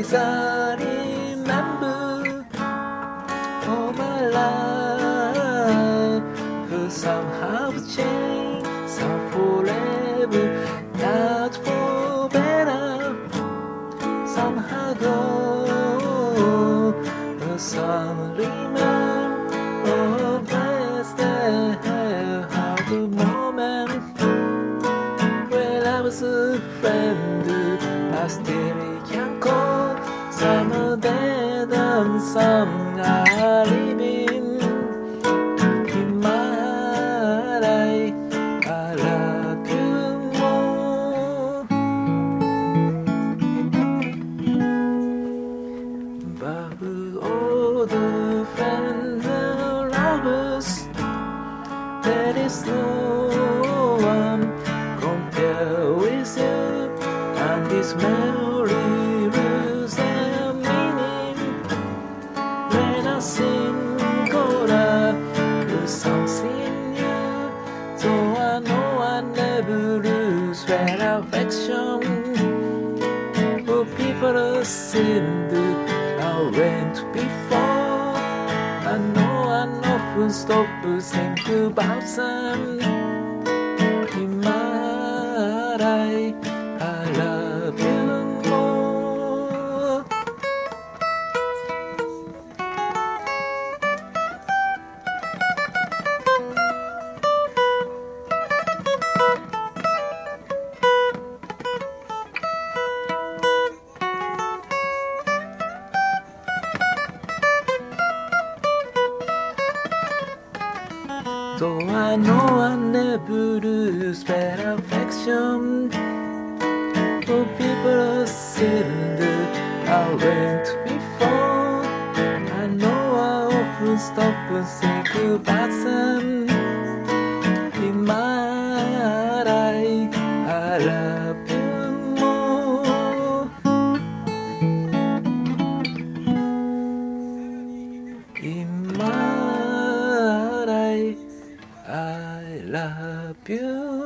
things I remember all my life, who somehow changed, some forever, not for better, somehow go, but some remain, oh bless the moment when I was a friend, I still can call some dead and some are living in my life. I love you more, but all the friends and lovers, there is no one compare with you, and this memory lose their meaning when I sing Coda, there's something new, so I know I never lose when affection for people I sinned, I went before, I know I often stop to think about them in my life. I love you more. So I know I never lose that affection for people I sinned, I went before, I know I often stop and think about them in my life. I love you more, in my life. I love you.